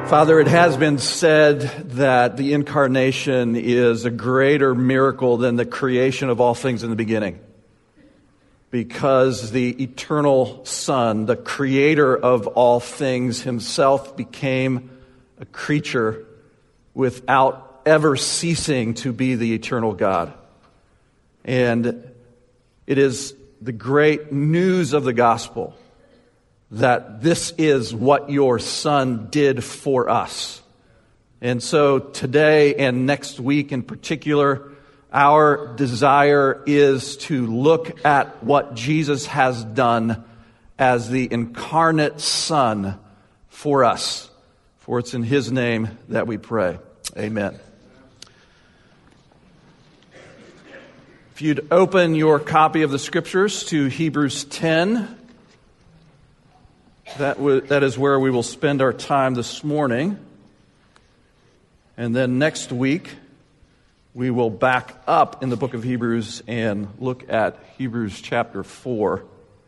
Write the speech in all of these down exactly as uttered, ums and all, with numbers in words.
Father, it has been said that the incarnation is a greater miracle than the creation of all things in the beginning, because the eternal Son, the creator of all things, himself became a creature without ever ceasing to be the eternal God. And it is the great news of the gospel that this is what your Son did for us. And so today and next week in particular, our desire is to look at what Jesus has done as the incarnate Son for us. For it's in His name that we pray. Amen. If you'd open your copy of the Scriptures to Hebrews ten, That, w- that is where we will spend our time this morning. And then next week, we will back up in the book of Hebrews and look at Hebrews chapter four.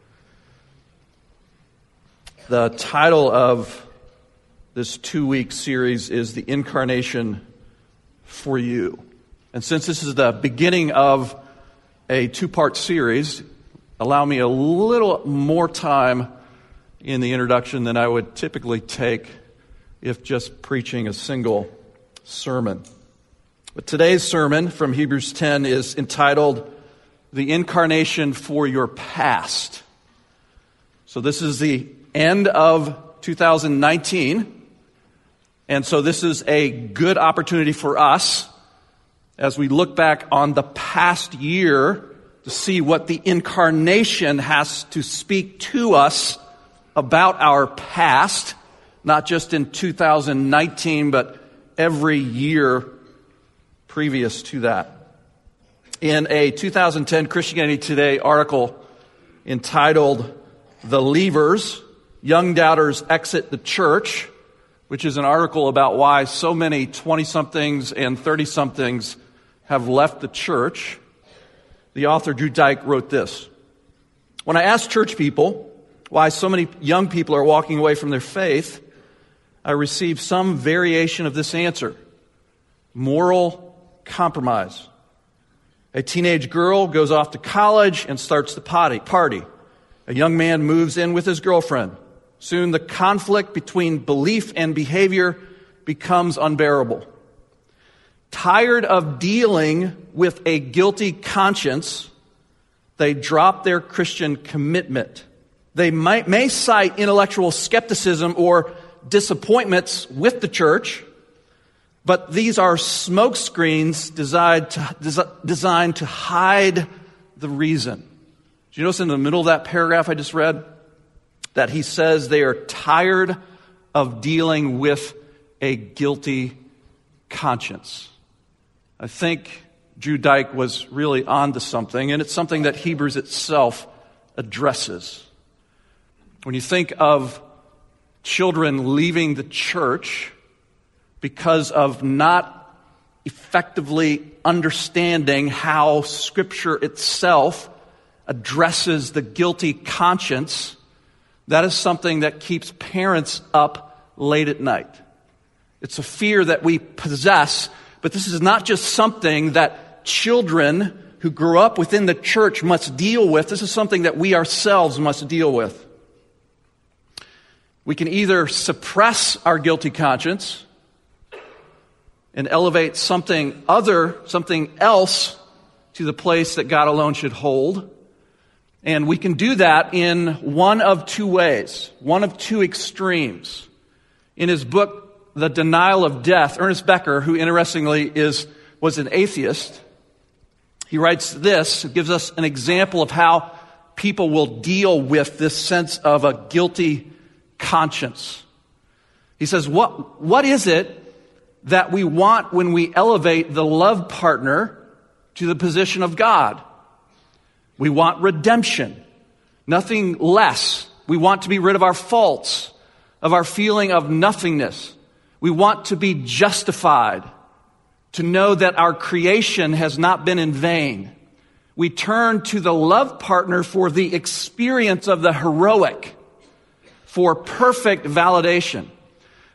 The title of this two-week series is The Incarnation for You. And since this is the beginning of a two-part series, allow me a little more time in the introduction than I would typically take if just preaching a single sermon. But today's sermon from Hebrews ten is entitled, The Incarnation for Your Past. So this is the end of two thousand nineteen, and so this is a good opportunity for us as we look back on the past year to see what the incarnation has to speak to us about our past, not just in two thousand nineteen, but every year previous to that. In a two thousand ten Christianity Today article entitled, The Leavers, Young Doubters Exit the Church, which is an article about why so many twenty-somethings and thirty-somethings have left the church, the author Drew Dyke wrote this: When I asked church people why so many young people are walking away from their faith, I received some variation of this answer: moral compromise. A teenage girl goes off to college and starts the party. A young man moves in with his girlfriend. Soon the conflict between belief and behavior becomes unbearable. Tired of dealing with a guilty conscience, they drop their Christian commitment. They might, may cite intellectual skepticism or disappointments with the church, but these are smoke screens designed to, des- designed to hide the reason. Did you notice in the middle of that paragraph I just read that he says they are tired of dealing with a guilty conscience? I think Drew Dyke was really onto something, and it's something that Hebrews itself addresses. When you think of children leaving the church because of not effectively understanding how Scripture itself addresses the guilty conscience, that is something that keeps parents up late at night. It's a fear that we possess, but this is not just something that children who grew up within the church must deal with. This is something that we ourselves must deal with. We can either suppress our guilty conscience and elevate something other, something else to the place that God alone should hold. And we can do that in one of two ways, one of two extremes. In his book, The Denial of Death, Ernest Becker, who interestingly is was an atheist, he writes this, gives us an example of how people will deal with this sense of a guilty conscience. He says, what, what is it that we want when we elevate the love partner to the position of God? We want redemption, nothing less. We want to be rid of our faults, of our feeling of nothingness. We want to be justified, to know that our creation has not been in vain. We turn to the love partner for the experience of the heroic, for perfect validation.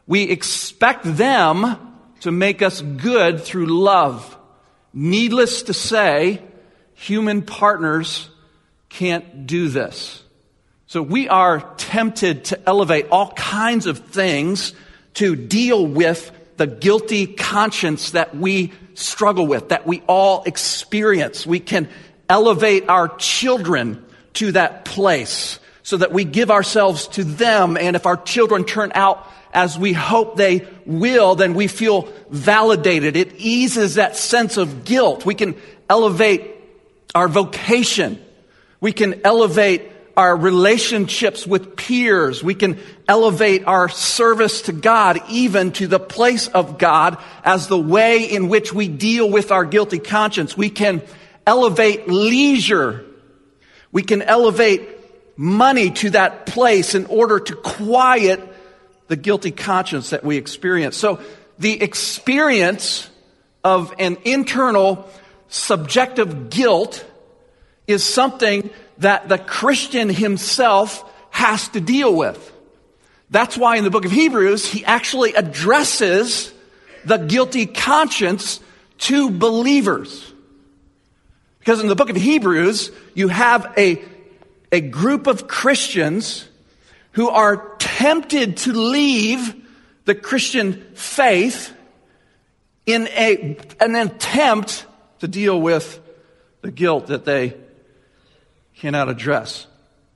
We expect them to make us good through love. Needless to say, human partners can't do this. So we are tempted to elevate all kinds of things to deal with the guilty conscience that we struggle with, that we all experience. We can elevate our children to that place so that we give ourselves to them. And if our children turn out as we hope they will, then we feel validated. It eases that sense of guilt. We can elevate our vocation. We can elevate our relationships with peers. We can elevate our service to God, even to the place of God, as the way in which we deal with our guilty conscience. We can elevate leisure. We can elevate money to that place in order to quiet the guilty conscience that we experience. So the experience of an internal subjective guilt is something that the Christian himself has to deal with. That's why in the book of Hebrews, he actually addresses the guilty conscience to believers. Because in the book of Hebrews, you have a, a group of Christians who are tempted to leave the Christian faith in a, an attempt to deal with the guilt that they cannot address.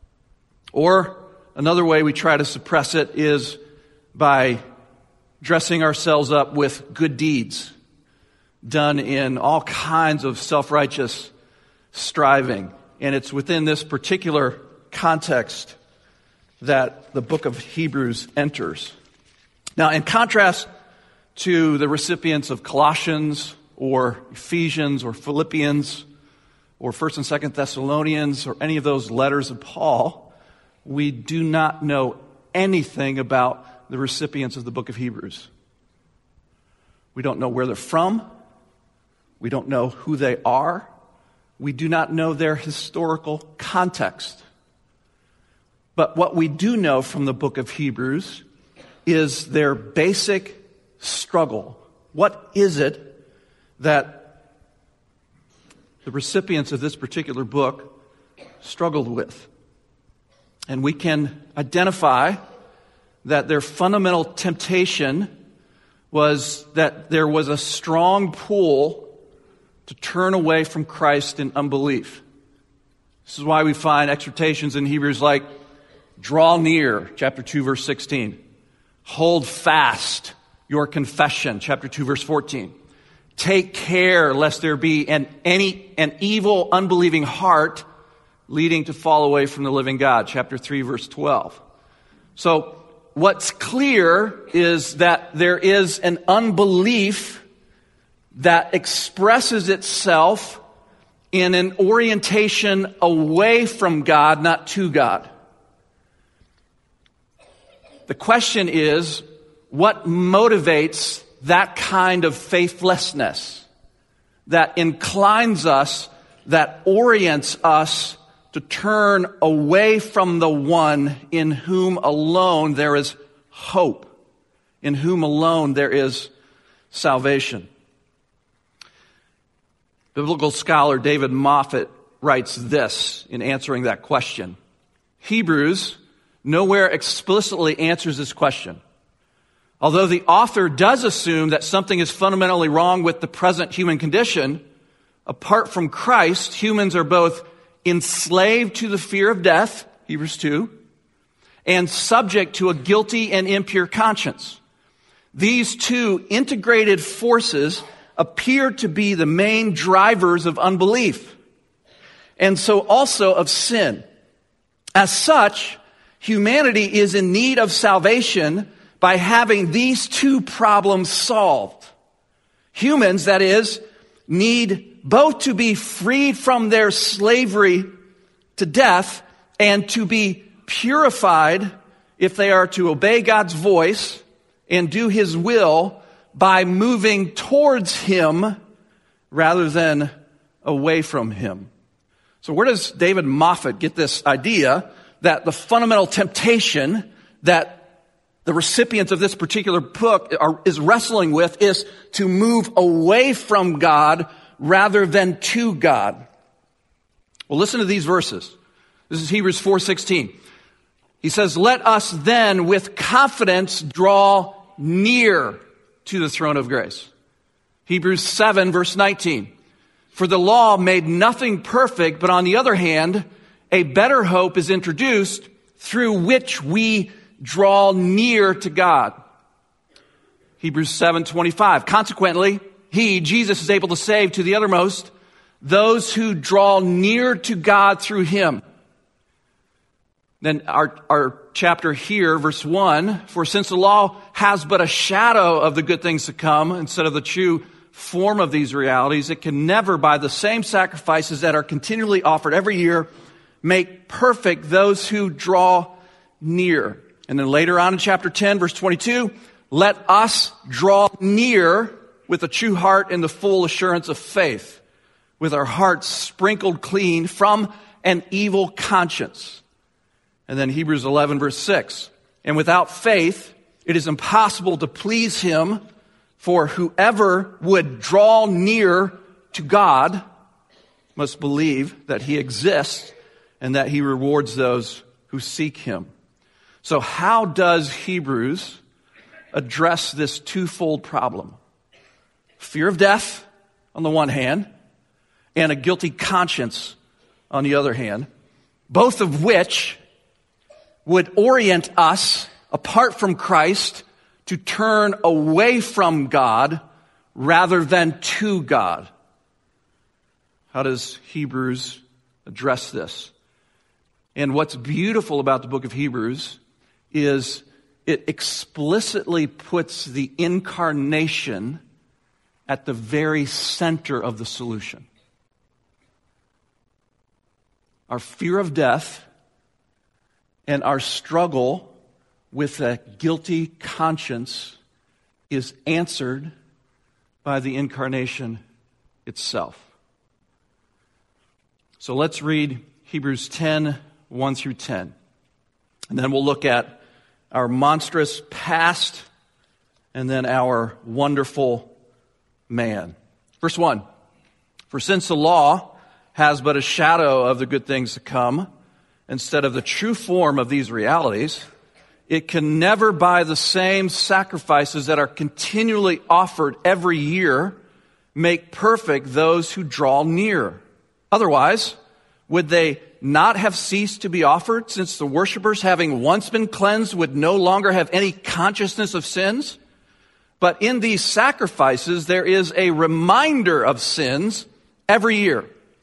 Or another way we try to suppress it is by dressing ourselves up with good deeds done in all kinds of self-righteous striving. And it's within this particular context that the book of Hebrews enters. Now, in contrast to the recipients of Colossians or Ephesians or Philippians or First and Second Thessalonians or any of those letters of Paul, we do not know anything about the recipients of the book of Hebrews. We don't know where they're from. We don't know who they are. We do not know their historical context. But what we do know from the book of Hebrews is their basic struggle. What is it that the recipients of this particular book struggled with? And we can identify that their fundamental temptation was that there was a strong pull to turn away from Christ in unbelief. This is why we find exhortations in Hebrews like, draw near, chapter two, verse sixteen. Hold fast your confession, chapter two, verse fourteen. Take care lest there be an, any, an evil, unbelieving heart leading to fall away from the living God, chapter three, verse twelve. So what's clear is that there is an unbelief that expresses itself in an orientation away from God, not to God. The question is, what motivates that kind of faithlessness that inclines us, that orients us to turn away from the one in whom alone there is hope, in whom alone there is salvation? Biblical scholar David Moffat writes this in answering that question. Hebrews nowhere explicitly answers this question. Although the author does assume that something is fundamentally wrong with the present human condition, apart from Christ, humans are both enslaved to the fear of death, Hebrews two, and subject to a guilty and impure conscience. These two integrated forces appear to be the main drivers of unbelief, and so also of sin. As such, humanity is in need of salvation by having these two problems solved. Humans, that is, need both to be freed from their slavery to death and to be purified if they are to obey God's voice and do His will by moving towards Him rather than away from Him. So where does David Moffat get this idea that the fundamental temptation that the recipients of this particular book are, is wrestling with is to move away from God rather than to God. Well, listen to these verses. This is Hebrews four sixteen. He says, "Let us then with confidence draw near to the throne of grace." Hebrews seven verse nineteen. "For the law made nothing perfect, but on the other hand, a better hope is introduced through which we draw near to God." Hebrews seven twenty-five. "Consequently, he, Jesus, is able to save to the uttermost those who draw near to God through him." Then our, our chapter here, verse one, "For since the law has but a shadow of the good things to come instead of the true form of these realities, it can never, by the same sacrifices that are continually offered every year, make perfect those who draw near." And then later on in chapter ten, verse twenty-two, "Let us draw near with a true heart in the full assurance of faith, with our hearts sprinkled clean from an evil conscience." And then Hebrews eleven, verse six, "And without faith, it is impossible to please him, for whoever would draw near to God must believe that he exists and that he rewards those who seek him." So how does Hebrews address this twofold problem? Fear of death on the one hand, and a guilty conscience on the other hand, both of which would orient us, apart from Christ, to turn away from God rather than to God. How does Hebrews address this? And what's beautiful about the book of Hebrews is it explicitly puts the incarnation at the very center of the solution. Our fear of death and our struggle with a guilty conscience is answered by the incarnation itself. So let's read Hebrews ten, one through ten. And then we'll look at our monstrous past and then our wonderful man. Verse one, "For since the law has but a shadow of the good things to come, instead of the true form of these realities, it can never, by the same sacrifices that are continually offered every year, make perfect those who draw near. Otherwise, would they not have ceased to be offered, since the worshipers, having once been cleansed, would no longer have any consciousness of sins? But in these sacrifices there is a reminder of sins every year.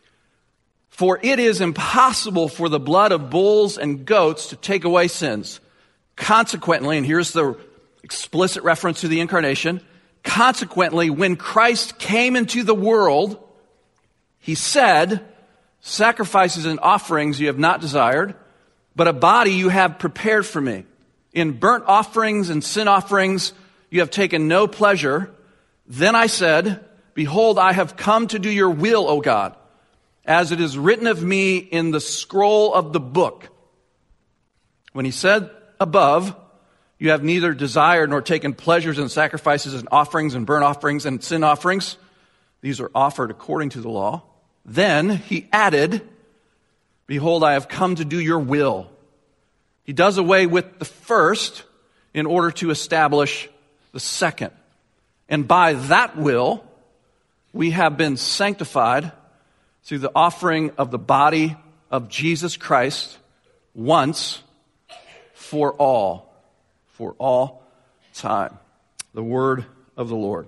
For it is impossible for the blood of bulls and goats to take away sins. Consequently," and here's the explicit reference to the incarnation, "consequently, when Christ came into the world, he said, 'Sacrifices and offerings you have not desired, but a body you have prepared for me. In burnt offerings and sin offerings you have taken no pleasure. Then I said, Behold, I have come to do your will, O God, as it is written of me in the scroll of the book.' When he said above, 'You have neither desired nor taken pleasures in sacrifices and offerings and burnt offerings and sin offerings,' these are offered according to the law. Then he added, 'Behold, I have come to do your will.' He does away with the first in order to establish the second. And by that will, we have been sanctified through the offering of the body of Jesus Christ once for all, for all time." The word of the Lord.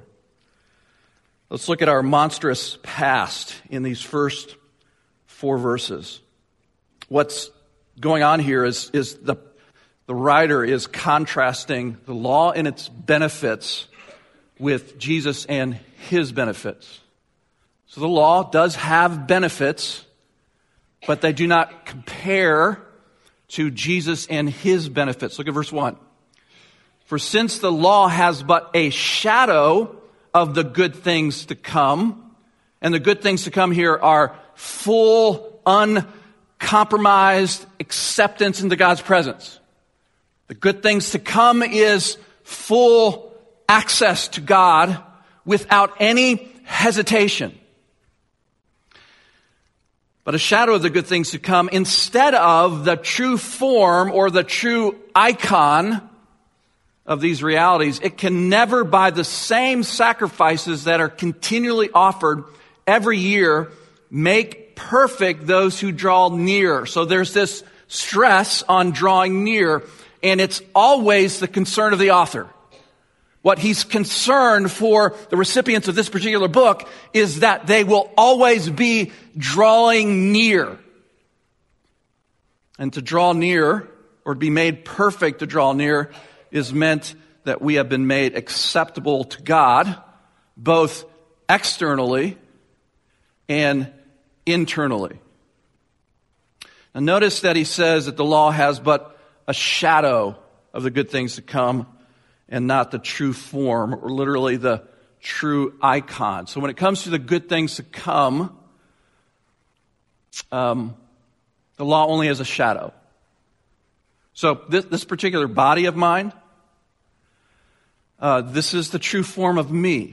Let's look at our monstrous past in these first four verses. What's going on here is, is the, the writer is contrasting the law and its benefits with Jesus and his benefits. So the law does have benefits, but they do not compare to Jesus and his benefits. Look at verse one. "For since the law has but a shadow of the good things to come," and the good things to come here are full, uncompromised acceptance into God's presence. The good things to come is full access to God without any hesitation. But a shadow of the good things to come, instead of the true form or the true icon of these realities, it can never, by the same sacrifices that are continually offered every year, make perfect those who draw near. So there's this stress on drawing near, and it's always the concern of the author. What he's concerned for the recipients of this particular book is that they will always be drawing near. And to draw near, or be made perfect to draw near, is meant that we have been made acceptable to God, both externally and internally. Now notice that he says that the law has but a shadow of the good things to come, and not the true form, or literally the true icon. So when it comes to the good things to come, um, the law only has a shadow. So this, this particular body of mine, uh, this is the true form of me.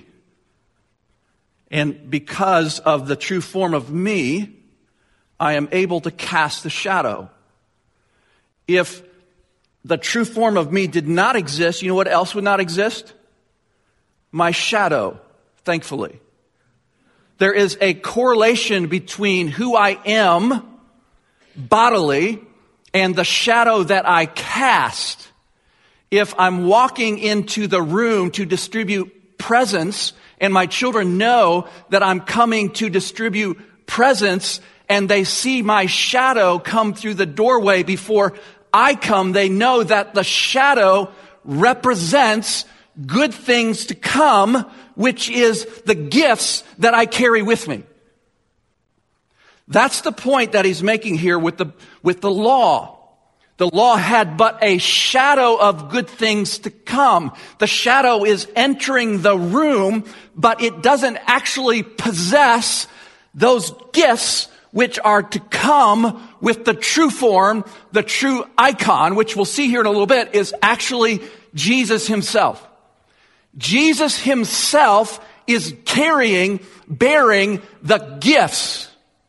And because of the true form of me, I am able to cast the shadow. If the true form of me did not exist, you know what else would not exist? My shadow, thankfully. There is a correlation between who I am bodily and the shadow that I cast. If I'm walking into the room to distribute presents, and my children know that I'm coming to distribute presents, and they see my shadow come through the doorway before I come, they know that the shadow represents good things to come, which is the gifts that I carry with me. That's the point that he's making here with the, with the law. The law had but a shadow of good things to come. The shadow is entering the room, but it doesn't actually possess those gifts which are to come with the true form, the true icon, which we'll see here in a little bit, is actually Jesus himself. Jesus himself is carrying, bearing the gifts.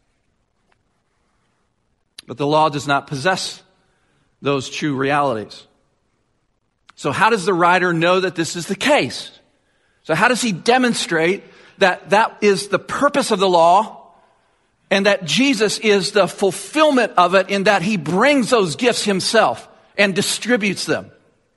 But the law does not possess those true realities. So how does the writer know that this is the case? So how does he demonstrate that that is the purpose of the law, and that Jesus is the fulfillment of it, in that he brings those gifts himself and distributes them?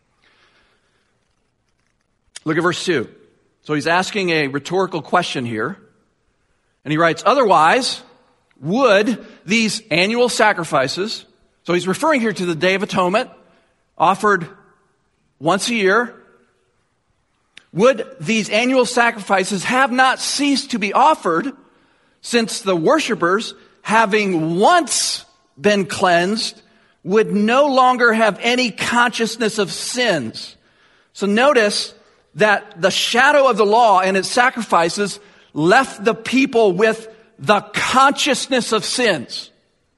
Look at verse two. So he's asking a rhetorical question here. And he writes, otherwise, would these annual sacrifices, so he's referring here to the Day of Atonement, offered once a year, would these annual sacrifices have not ceased to be offered, since the worshipers, having once been cleansed, would no longer have any consciousness of sins? So notice that the shadow of the law and its sacrifices left the people with the consciousness of sins.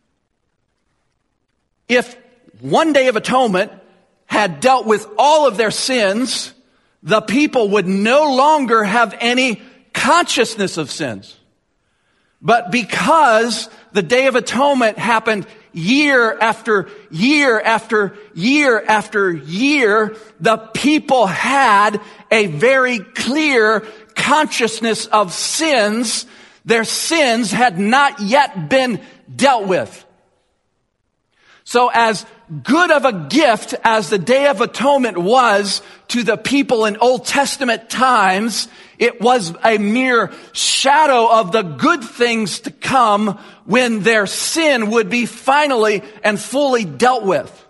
If one Day of Atonement had dealt with all of their sins, the people would no longer have any consciousness of sins. But because the Day of Atonement happened year after year after year after year, the people had a very clear consciousness of sins. Their sins had not yet been dealt with. So as good of a gift as the Day of Atonement was to the people in Old Testament times, it was a mere shadow of the good things to come when their sin would be finally and fully dealt with.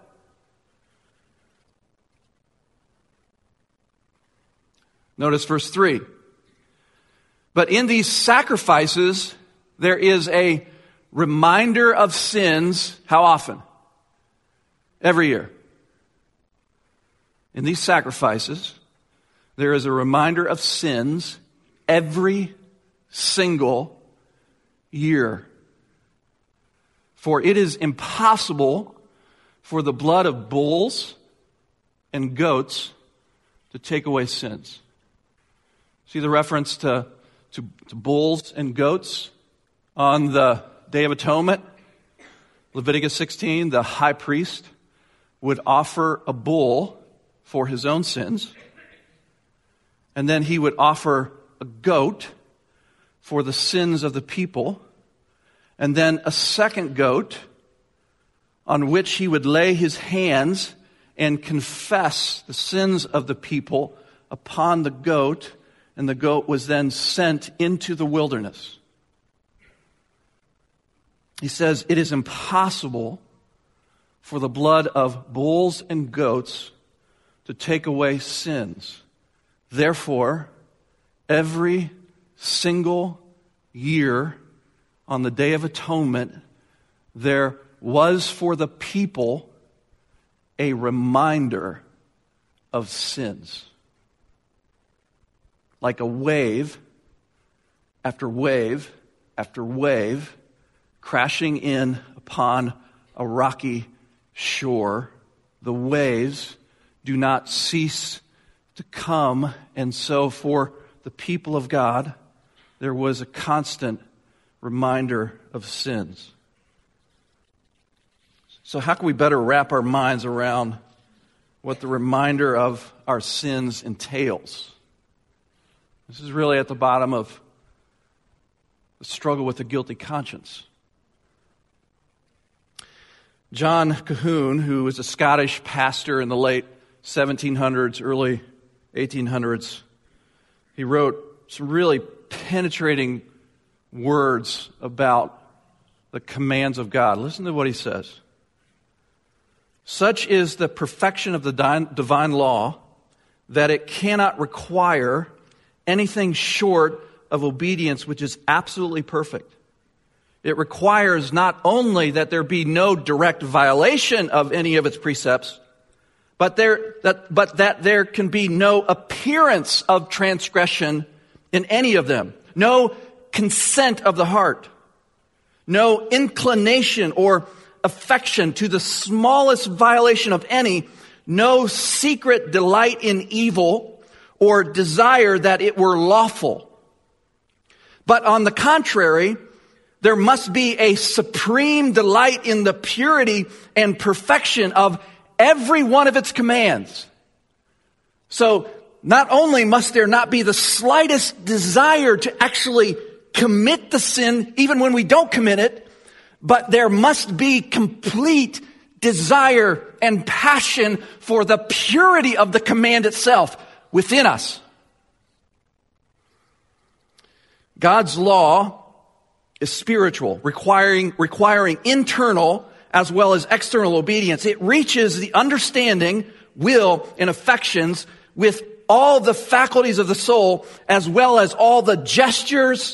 Notice verse three. But in these sacrifices, there is a reminder of sins. How often? Every year. In these sacrifices, there is a reminder of sins every single year. For it is impossible for the blood of bulls and goats to take away sins. See the reference to, to, to bulls and goats on the Day of Atonement? Leviticus sixteen, the high priest would offer a bull for his own sins, and then he would offer a goat for the sins of the people, and then a second goat on which he would lay his hands and confess the sins of the people upon the goat, and the goat was then sent into the wilderness. He says, it is impossible for the blood of bulls and goats to take away sins. Therefore, every single year on the Day of Atonement, there was for the people a reminder of sins. Like a wave after wave after wave crashing in upon a rocky shore, the waves do not cease to come, and so for the people of God, there was a constant reminder of sins. So how can we better wrap our minds around what the reminder of our sins entails? This is really at the bottom of the struggle with a guilty conscience. John Cahoon, who was a Scottish pastor in the late seventeen hundreds, early eighteen hundreds, he wrote some really penetrating words about the commands of God. Listen to what he says. Such is the perfection of the divine law that it cannot require anything short of obedience which is absolutely perfect. It requires not only that there be no direct violation of any of its precepts, but there that but that there can be no appearance of transgression in any of them, no consent of the heart, no inclination or affection to the smallest violation of any, no secret delight in evil or desire that it were lawful. But on the contrary, there must be a supreme delight in the purity and perfection of every one of its commands. So not only must there not be the slightest desire to actually commit the sin, even when we don't commit it, but there must be complete desire and passion for the purity of the command itself within us. God's law is spiritual, requiring, requiring internal as well as external obedience. It reaches the understanding, will, and affections with all the faculties of the soul, as well as all the gestures,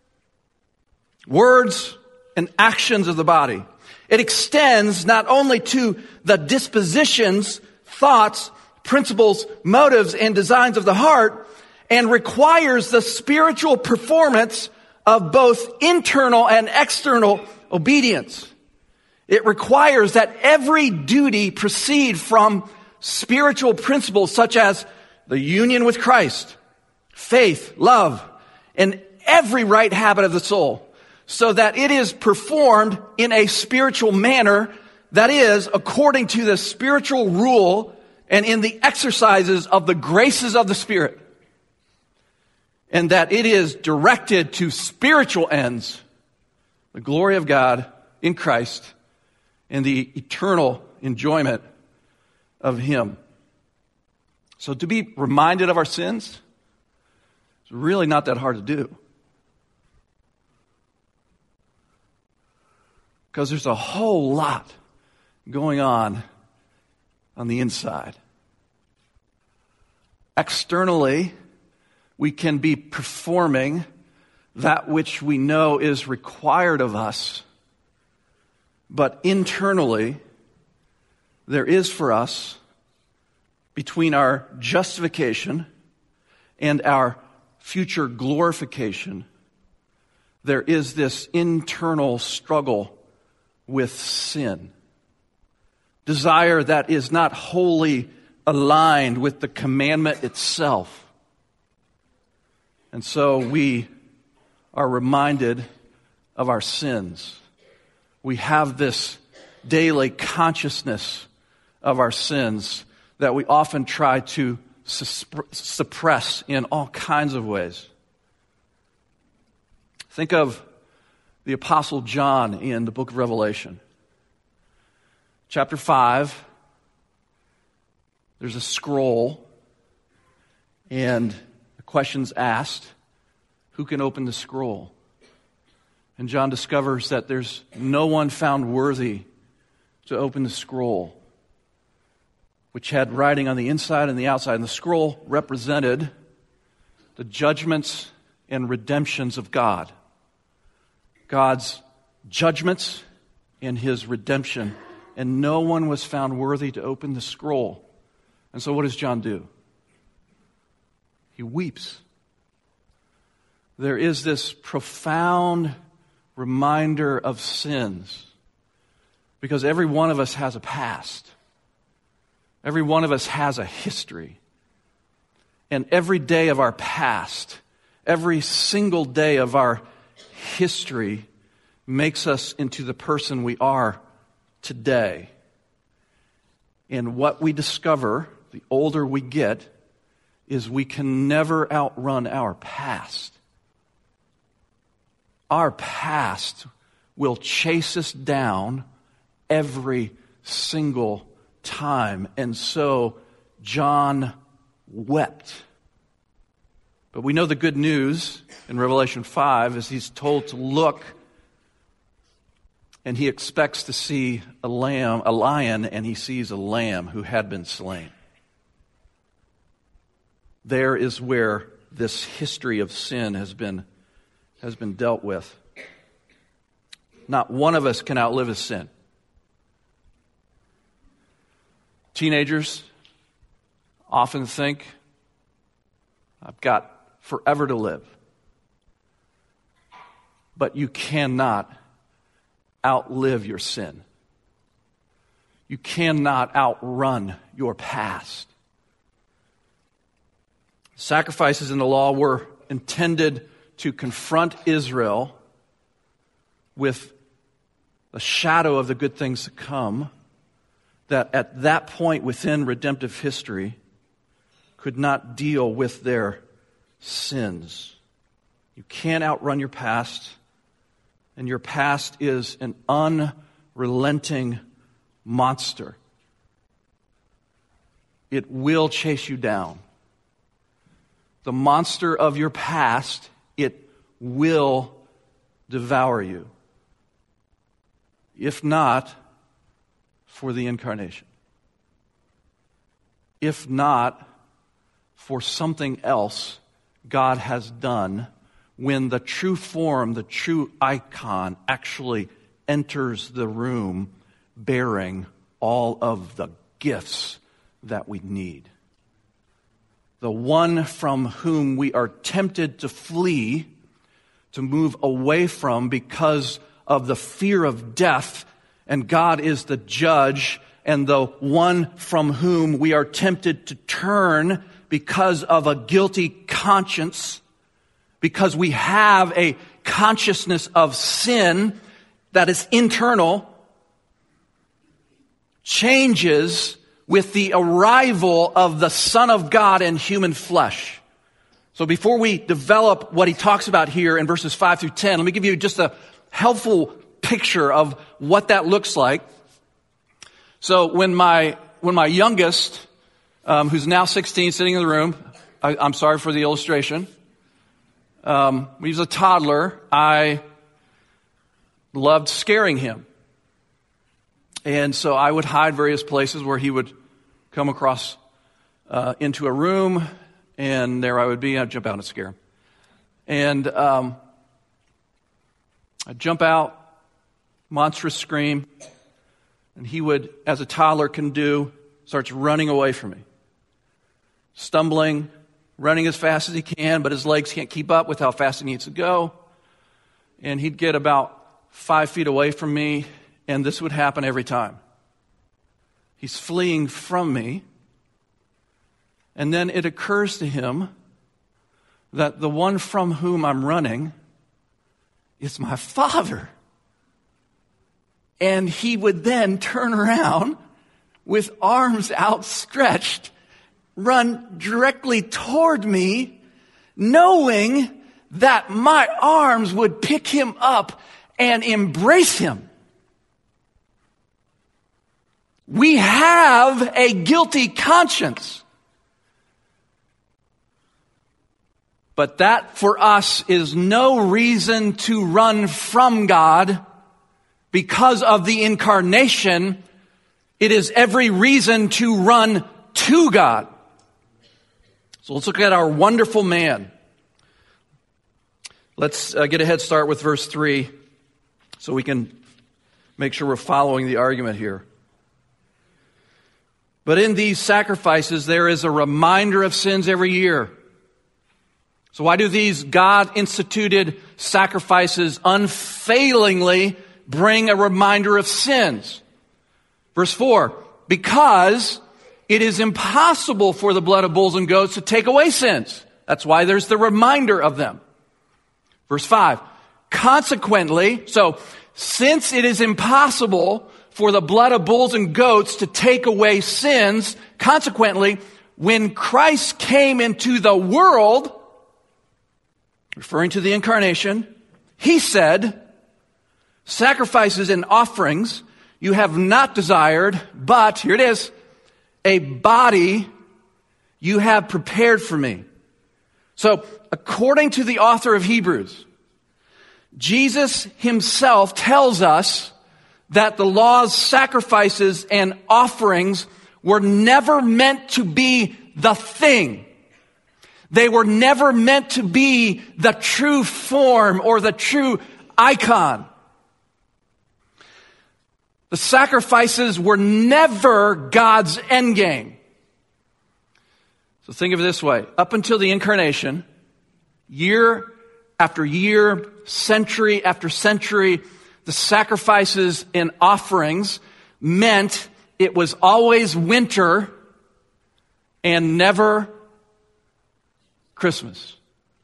words, and actions of the body. It extends not only to the dispositions, thoughts, principles, motives, and designs of the heart, and requires the spiritual performance of both internal and external obedience. It requires that every duty proceed from spiritual principles such as the union with Christ, faith, love, and every right habit of the soul, so that it is performed in a spiritual manner, that is, according to the spiritual rule and in the exercises of the graces of the Spirit, and that it is directed to spiritual ends, the glory of God in Christ and the eternal enjoyment of Him. So to be reminded of our sins is really not that hard to do. Because there's a whole lot going on on the inside. Externally, we can be performing that which we know is required of us. But internally, there is for us, between our justification and our future glorification, there is this internal struggle with sin. Desire that is not wholly aligned with the commandment itself. And so we are reminded of our sins. We have this daily consciousness of our sins that we often try to suppress in all kinds of ways. Think of the Apostle John in the book of Revelation. Chapter five, there's a scroll, and the question's asked, who can open the scroll? And John discovers that there's no one found worthy to open the scroll, which had writing on the inside and the outside. And the scroll represented the judgments and redemptions of God. God's judgments and his redemption. And no one was found worthy to open the scroll. And so what does John do? He weeps. There is this profound reminder of sins, because every one of us has a past. Every one of us has a history. And every day of our past, every single day of our history makes us into the person we are today. And what we discover, the older we get, is we can never outrun our past. Our past will chase us down every single time. And so John wept. But we know the good news in Revelation five is he's told to look, and he expects to see a lamb, a lion, and he sees a lamb who had been slain. There is where this history of sin has been has been dealt with. Not one of us can outlive a sin. Teenagers often think, I've got forever to live. But you cannot outlive your sin. You cannot outrun your past. Sacrifices in the law were intended to confront Israel with the shadow of the good things to come, that at that point within redemptive history could not deal with their sins. You can't outrun your past, and your past is an unrelenting monster. It will chase you down. The monster of your past, it will devour you. If not for the incarnation. If not for something else God has done when the true form, the true icon actually enters the room bearing all of the gifts that we need. The one from whom we are tempted to flee, to move away from because of the fear of death, and God is the judge, and the one from whom we are tempted to turn because of a guilty conscience, because we have a consciousness of sin that is internal, changes with the arrival of the Son of God in human flesh. So before we develop what he talks about here in verses five through ten, let me give you just a helpful picture of what that looks like. So when my when my youngest, um, who's now sixteen, sitting in the room, I, I'm sorry for the illustration. Um, when he was a toddler, I loved scaring him. And so I would hide various places where he would come across uh, into a room, and there I would be. I'd jump out and scare him. And um, I'd jump out, monstrous scream, and he would, as a toddler can do, starts running away from me. Stumbling, running as fast as he can, but his legs can't keep up with how fast he needs to go. And he'd get about five feet away from me, and this would happen every time. He's fleeing from me, And then it occurs to him that the one from whom I'm running is my Father. And he would then turn around with arms outstretched, run directly toward me, knowing that my arms would pick him up and embrace him. We have a guilty conscience. But that for us is no reason to run from God because of the incarnation. It is every reason to run to God. So let's look at our wonderful man. Let's uh, get a head start with verse three so we can make sure we're following the argument here. But in these sacrifices, there is a reminder of sins every year. So why do these God-instituted sacrifices unfailingly bring a reminder of sins? Verse four, because it is impossible for the blood of bulls and goats to take away sins. That's why there's the reminder of them. Verse five, consequently, so since it is impossible for the blood of bulls and goats to take away sins, consequently, when Christ came into the world, referring to the incarnation, he said, sacrifices and offerings you have not desired, but, here it is, a body you have prepared for me. So, according to the author of Hebrews, Jesus himself tells us that the law's sacrifices and offerings were never meant to be the thing. They were never meant to be the true form or the true icon. The sacrifices were never God's endgame. So think of it this way. Up until the incarnation, year after year, century after century, the sacrifices and offerings meant it was always winter and never Christmas.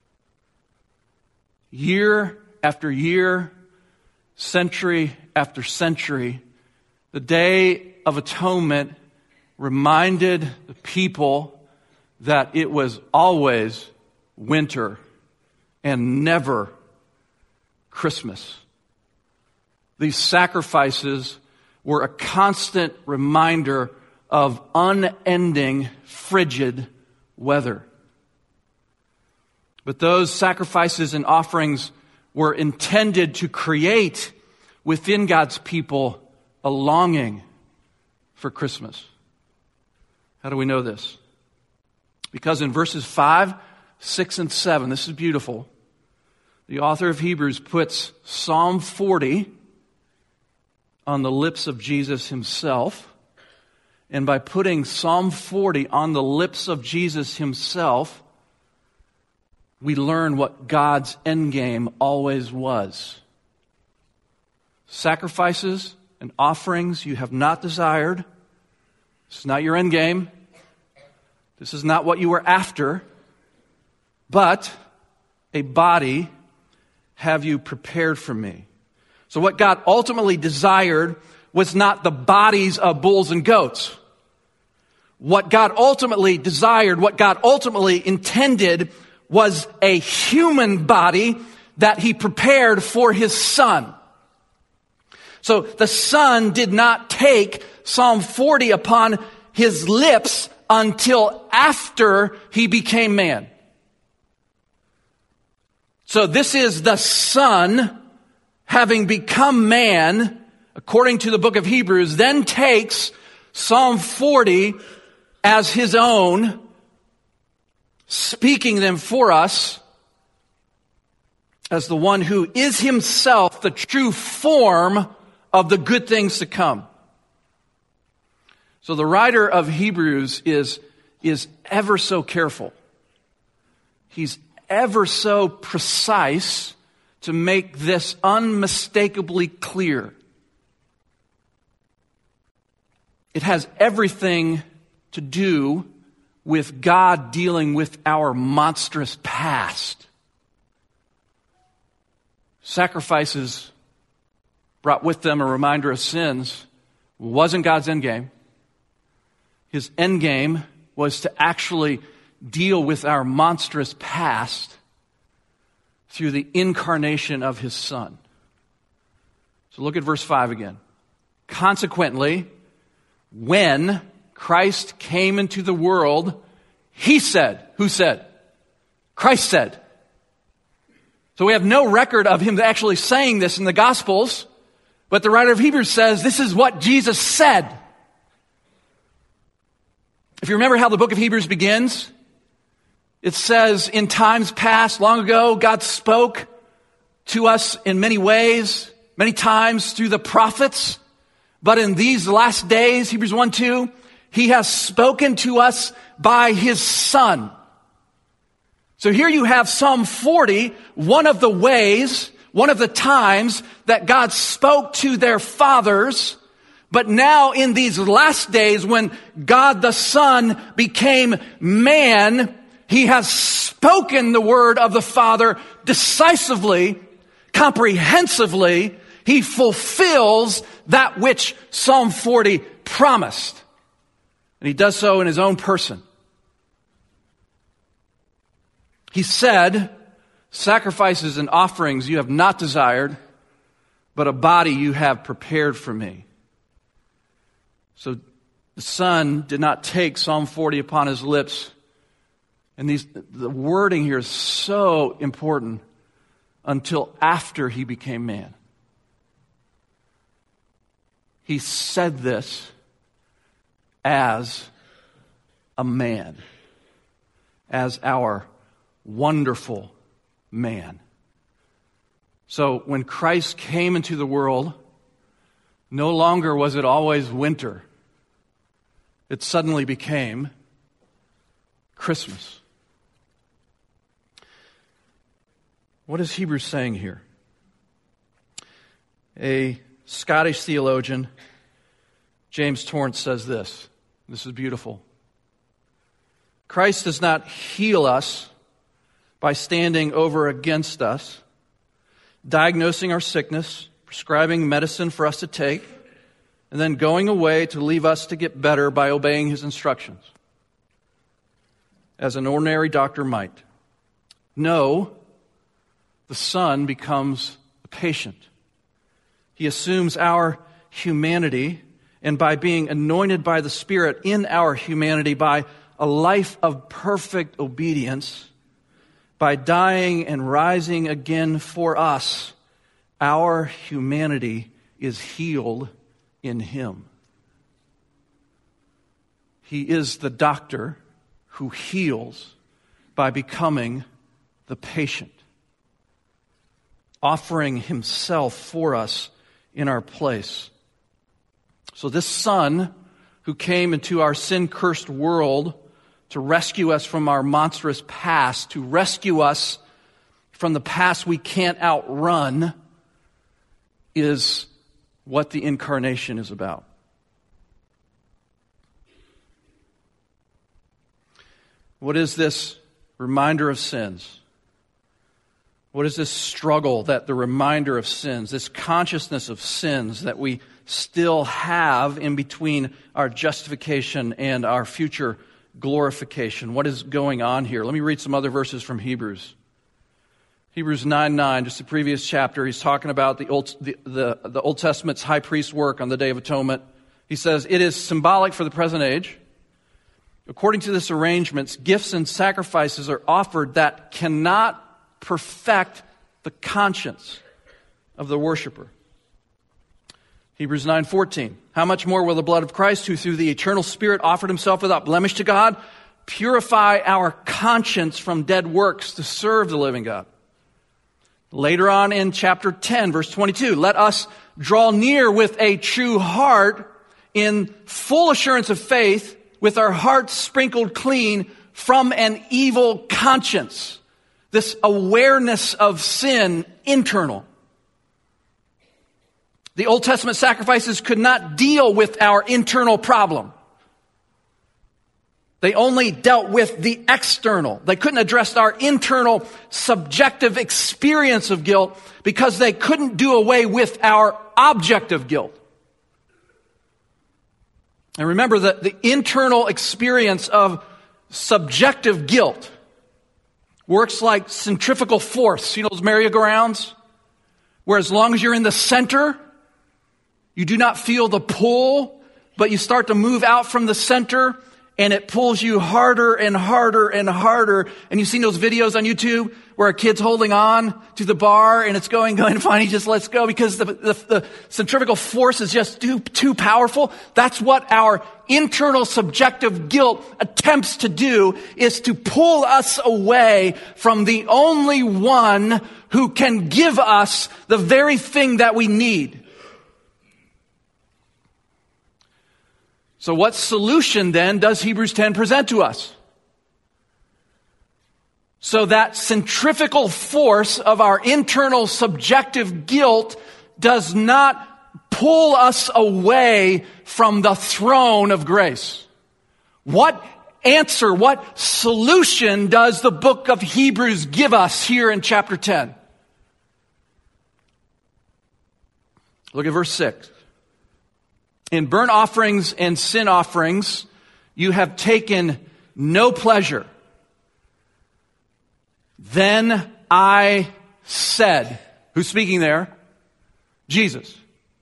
Year after year, century after century, the Day of Atonement reminded the people that it was always winter and never Christmas. These sacrifices were a constant reminder of unending, frigid weather. But those sacrifices and offerings were intended to create within God's people a longing for Christmas. How do we know this? Because in verses five, six, and seven, this is beautiful. The author of Hebrews puts Psalm forty on the lips of Jesus himself. And by putting Psalm forty on the lips of Jesus himself, we learn what God's endgame always was. Sacrifices and offerings you have not desired. This is not your endgame. This is not what you were after. But a body have you prepared for me. So what God ultimately desired was not the bodies of bulls and goats. What God ultimately desired, what God ultimately intended was a human body that he prepared for his Son. So the Son did not take Psalm forty upon his lips until after he became man. So this is the Son, having become man, according to the book of Hebrews, then takes Psalm forty as his own, speaking them for us as the one who is himself the true form of the good things to come. So the writer of Hebrews is, is ever so careful. He's ever so precise to make this unmistakably clear. It has everything to do with God dealing with our monstrous past. Sacrifices brought with them a reminder of sins. It wasn't God's end game. His end game was to actually deal with our monstrous past through the incarnation of his Son. So look at verse five again. Consequently, when Christ came into the world, he said, who said? Christ said. So we have no record of him actually saying this in the Gospels, but the writer of Hebrews says this is what Jesus said. If you remember how the book of Hebrews begins, it says, in times past, long ago, God spoke to us in many ways, many times through the prophets. But in these last days, Hebrews one two, he has spoken to us by his Son. So here you have Psalm forty, one of the ways, one of the times that God spoke to their fathers. But now in these last days, when God the Son became man, he has spoken the word of the Father decisively, comprehensively. He fulfills that which Psalm forty promised. And he does so in his own person. He said, sacrifices and offerings you have not desired, but a body you have prepared for me. So the Son did not take Psalm forty upon his lips. And these, the wording here is so important until after he became man. He said this as a man, as our wonderful man. So when Christ came into the world, no longer was it always winter. It suddenly became Christmas. What is Hebrews saying here? A Scottish theologian, James Torrance, says this. This is beautiful. Christ does not heal us by standing over against us, diagnosing our sickness, prescribing medicine for us to take, and then going away to leave us to get better by obeying his instructions, as an ordinary doctor might. No, the Son becomes a patient. He assumes our humanity, and by being anointed by the Spirit in our humanity, by a life of perfect obedience, by dying and rising again for us, our humanity is healed in him. He is the doctor who heals by becoming the patient, offering himself for us in our place. So this Son who came into our sin-cursed world to rescue us from our monstrous past, to rescue us from the past we can't outrun, is what the incarnation is about. What is this reminder of sins? What is this struggle that the reminder of sins, this consciousness of sins that we still have in between our justification and our future glorification? What is going on here? Let me read some other verses from Hebrews. Hebrews nine nine, just the previous chapter, he's talking about the Old, the, the, the Old Testament's high priest work on the Day of Atonement. He says, it is symbolic for the present age. According to this arrangement, gifts and sacrifices are offered that cannot perfect the conscience of the worshiper. Hebrews nine fourteen. How much more will the blood of Christ, who through the eternal Spirit offered himself without blemish to God, purify our conscience from dead works to serve the living God? Later on in chapter ten, verse twenty-two, let us draw near with a true heart in full assurance of faith, with our hearts sprinkled clean from an evil conscience. This awareness of sin, internal. The Old Testament sacrifices could not deal with our internal problem. They only dealt with the external. They couldn't address our internal subjective experience of guilt because they couldn't do away with our objective guilt. And remember that the internal experience of subjective guilt works like centrifugal force. You know those merry-go-rounds? Where as long as you're in the center, you do not feel the pull, but you start to move out from the center, and it pulls you harder and harder and harder. And you've seen those videos on YouTube where a kid's holding on to the bar and it's going, going, fine, he just lets go because the, the, the centrifugal force is just too, too powerful. That's what our internal subjective guilt attempts to do, is to pull us away from the only one who can give us the very thing that we need. So what solution then does Hebrews ten present to us? So that centrifugal force of our internal subjective guilt does not pull us away from the throne of grace. What answer, what solution does the book of Hebrews give us here in chapter ten? Look at verse six. In burnt offerings and sin offerings, you have taken no pleasure. Then I said, who's speaking there? Jesus.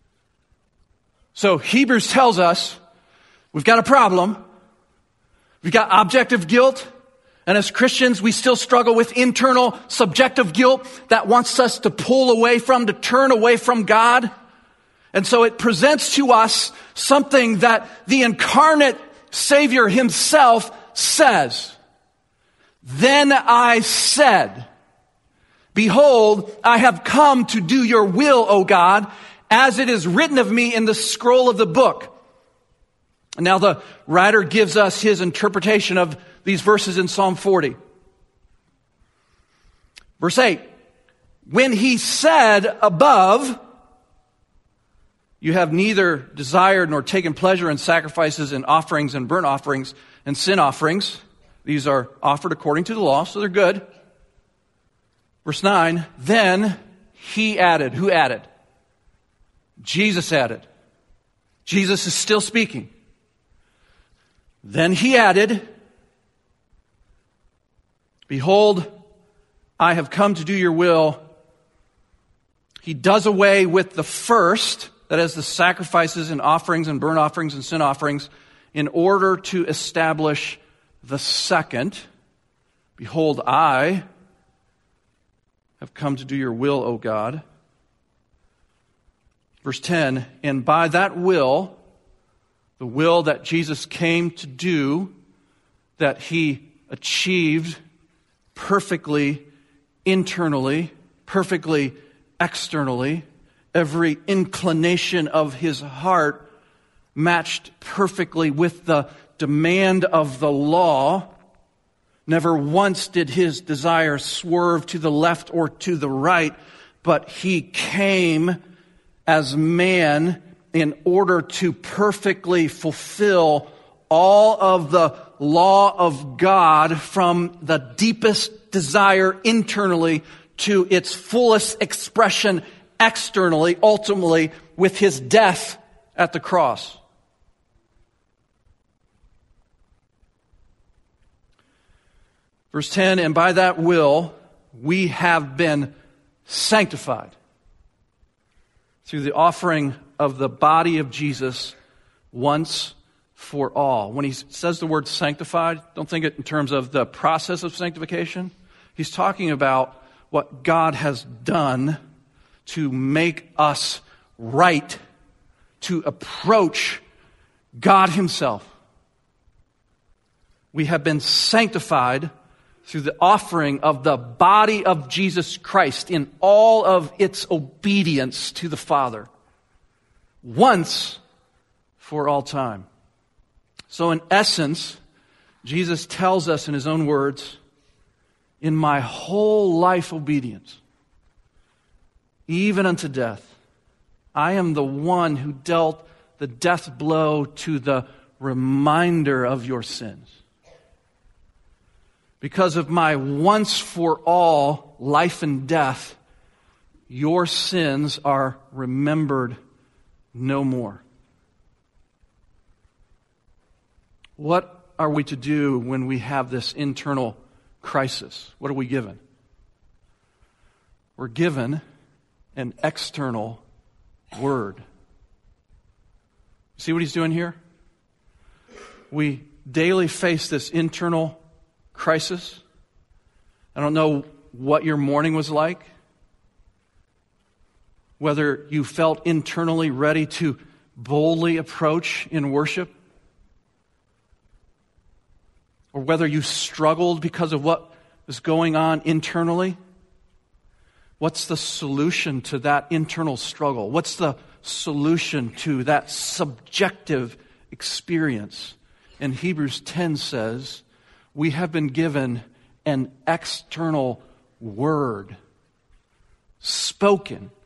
So Hebrews tells us we've got a problem. We've got objective guilt. And as Christians, we still struggle with internal subjective guilt that wants us to pull away from, to turn away from God. And so it presents to us something that the incarnate Savior himself says. Then I said, behold, I have come to do your will, O God, as it is written of me in the scroll of the book. And now the writer gives us his interpretation of these verses in Psalm forty. Verse eight, when he said above, you have neither desired nor taken pleasure in sacrifices and offerings and burnt offerings and sin offerings. These are offered according to the law, so they're good. Verse nine, then he added. Who added? Jesus added. Jesus is still speaking. Then he added, behold, I have come to do your will. He does away with the first, that is the sacrifices and offerings and burnt offerings and sin offerings, in order to establish the second. Behold, I have come to do your will, O God. Verse ten, and by that will, the will that Jesus came to do, that he achieved perfectly internally, perfectly externally, every inclination of his heart matched perfectly with the demand of the law. Never once did his desire swerve to the left or to the right, but he came as man in order to perfectly fulfill all of the law of God from the deepest desire internally to its fullest expression externally, ultimately with his death at the cross. Verse ten, and by that will we have been sanctified through the offering of the body of Jesus once for all. When he says the word sanctified, don't think it in terms of the process of sanctification. He's talking about what God has done to make us right, to approach God himself. We have been sanctified through the offering of the body of Jesus Christ in all of its obedience to the Father, once for all time. So in essence, Jesus tells us in his own words, in my whole life obedience, even unto death, I am the one who dealt the death blow to the reminder of your sins. because of my once for all life and death, your sins are remembered no more. What are we to do when we have this internal crisis? What are we given? We're given an external word. See what he's doing here? We daily face this internal crisis. I don't know what your morning was like, whether you felt internally ready to boldly approach in worship, or whether you struggled because of what was going on internally. What's the solution to that internal struggle? What's the solution to that subjective experience? And Hebrews ten says, we have been given an external word, spoken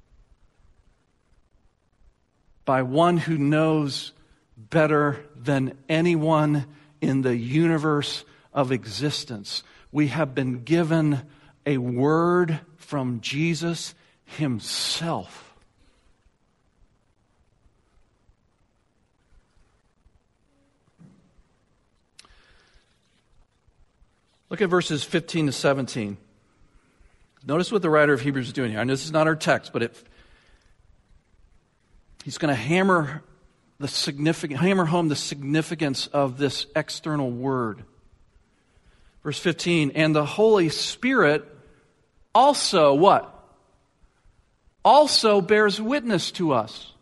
by one who knows better than anyone in the universe of existence. We have been given a word from Jesus himself. Look at verses fifteen to seventeen. Notice what the writer of Hebrews is doing here. I know this is not our text, but it, he's going to hammer the significant, hammer home the significance of this external word. Verse fifteen, and the Holy Spirit also what? Also bears witness to us.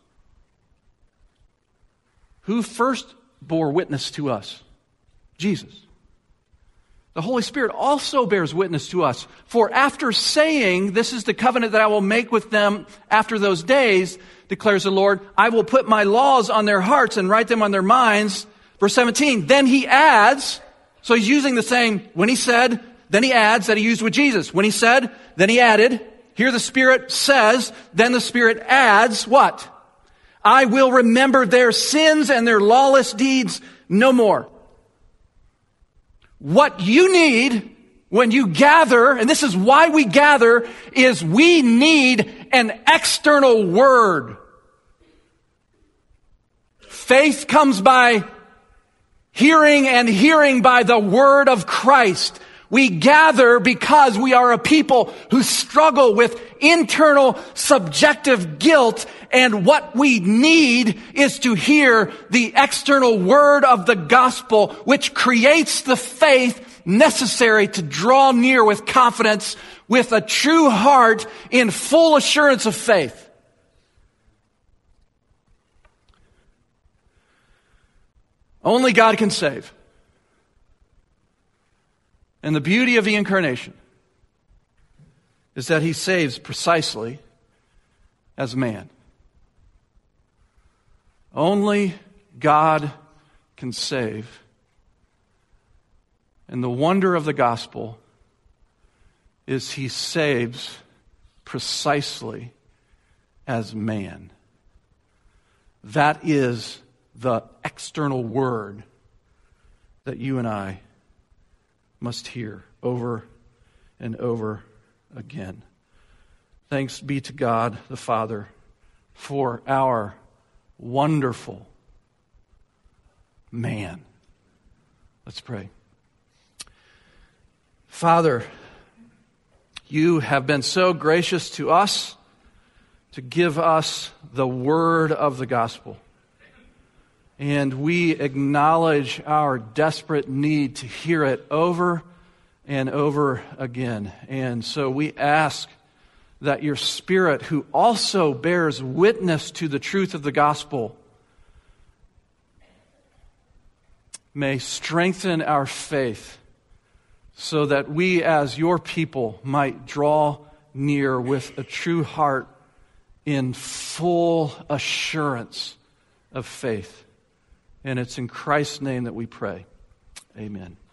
Who first bore witness to us? Jesus. The Holy Spirit also bears witness to us. For after saying, this is the covenant that I will make with them after those days, declares the Lord, I will put my laws on their hearts and write them on their minds. Verse seventeen, then he adds, so he's using the same, when he said, then he adds that he used with Jesus. When he said, then he added. Here the Spirit says, then the Spirit adds what? I will remember their sins and their lawless deeds no more. What you need when you gather, and this is why we gather, is we need an external word. Faith comes by hearing, and hearing by the word of Christ. We gather because we are a people who struggle with internal subjective guilt, and what we need is to hear the external word of the gospel, which creates the faith necessary to draw near with confidence, with a true heart, in full assurance of faith. Only God can save. And the beauty of the incarnation is that he saves precisely as man. Only God can save. And the wonder of the gospel is he saves precisely as man. That is the external word that you and I must hear over and over again. Thanks be to God the Father for our wonderful man. Let's pray. Father, you have been so gracious to us to give us the word of the gospel. And we acknowledge our desperate need to hear it over and over again. And so we ask that your Spirit, who also bears witness to the truth of the gospel, may strengthen our faith so that we as your people might draw near with a true heart in full assurance of faith. And it's in Christ's name that we pray. Amen.